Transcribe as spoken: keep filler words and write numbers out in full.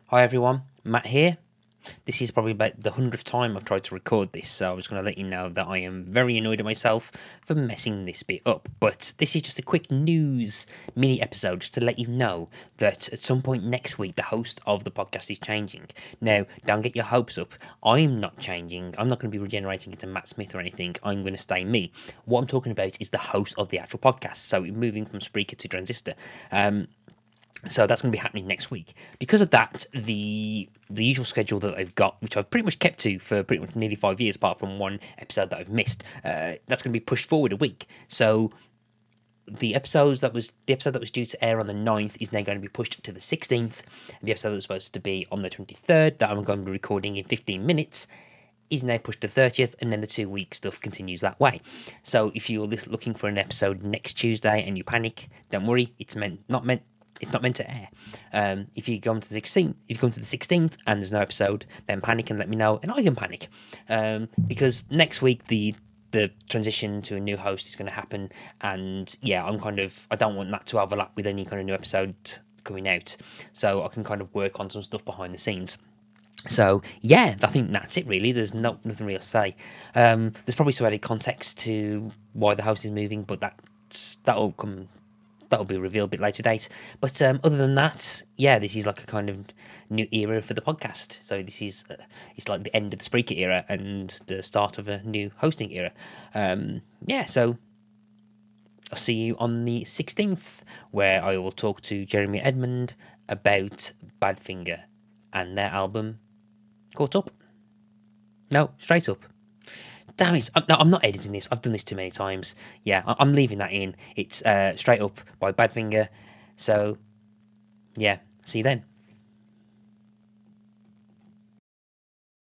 Hi everyone, Matt here. This is probably about the hundredth time I've tried to record this, so I was going to let you know that I am very annoyed at myself for messing this bit up. But this is just a quick news mini episode just to let you know that at some point next week the host of the podcast is changing. Now, don't get your hopes up. I'm not changing. I'm not going to be regenerating into Matt Smith or anything. I'm going to stay me. What I'm talking about is the host of the actual podcast. So moving from Spreaker to Transistor. Um, So that's going to be happening next week. Because of that, the the usual schedule that I've got, which I've pretty much kept to for pretty much nearly five years, apart from one episode that I've missed, uh, that's going to be pushed forward a week. So the episodes that was the episode that was due to air on the ninth is now going to be pushed to the sixteenth. And the episode that was supposed to be on the twenty-third, that I'm going to be recording in fifteen minutes, is now pushed to thirtieth, and then the two week stuff continues that way. So if you're looking for an episode next Tuesday and you panic, don't worry, it's meant not meant. It's not meant to air. Um, if you go on to the sixteenth, if you go to the sixteenth and there's no episode, then panic and let me know, and I can panic, um, because next week the the transition to a new host is going to happen, and yeah, I'm kind of I don't want that to overlap with any kind of new episode coming out, so I can kind of work on some stuff behind the scenes. So yeah, I think that's it really. There's no nothing real to say. Um, there's probably some added context to why the host is moving, but that's that'll come. That'll be revealed a bit later date. But um, other than that, yeah, this is like a kind of new era for the podcast. So this is uh, it's like the end of the Spreaker era and the start of a new hosting era. Um, yeah, so I'll see you on the sixteenth, where I will talk to Jeremy Edmond about Badfinger and their album Caught Up. No, Straight Up. Damn it, I'm, no, I'm not editing this. I've done this too many times. Yeah, I, I'm leaving that in. It's uh, Straight Up by Badfinger. So, yeah, see you then.